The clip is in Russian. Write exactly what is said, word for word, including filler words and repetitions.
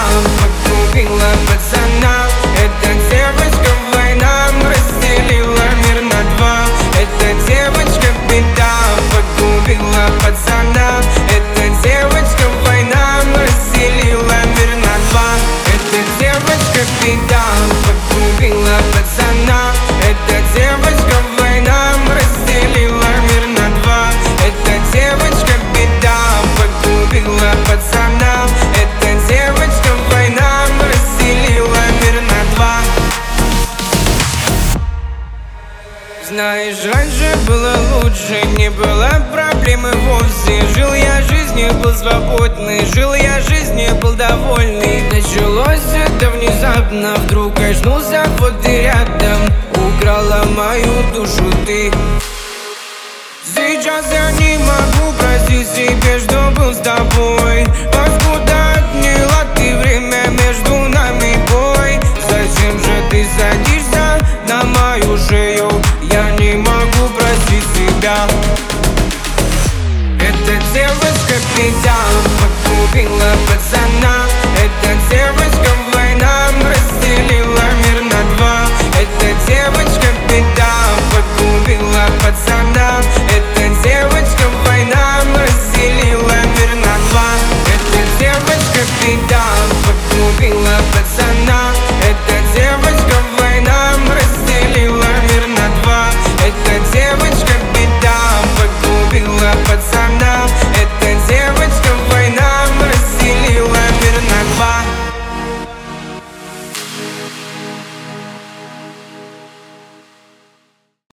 беда, погубила пацана. Эта девочка война разделила мир на два. Эта девочка беда, погубила пацана. Эта девочка война разделила мир на два. Эта девочка беда, погубила пацана. Эта девочка война разделила мир на два. Эта девочка беда, погубила пацана. Эта девочка война разделила мир на два. Знаешь, раньше было лучше, не было проблемы вовсе. Жил я жизнью, был свободный, жил я жизнью, был довольный. Началось это внезапно, вдруг очнулся вот ты рядом. Украла мою душу ты. Сейчас я не могу простить себе, что был с тобой. Откуда отняла ты время между нами, бой? Зачем же ты садишься на мою шею? Я не могу простить себя. Эта девочка беда, погубила пацана.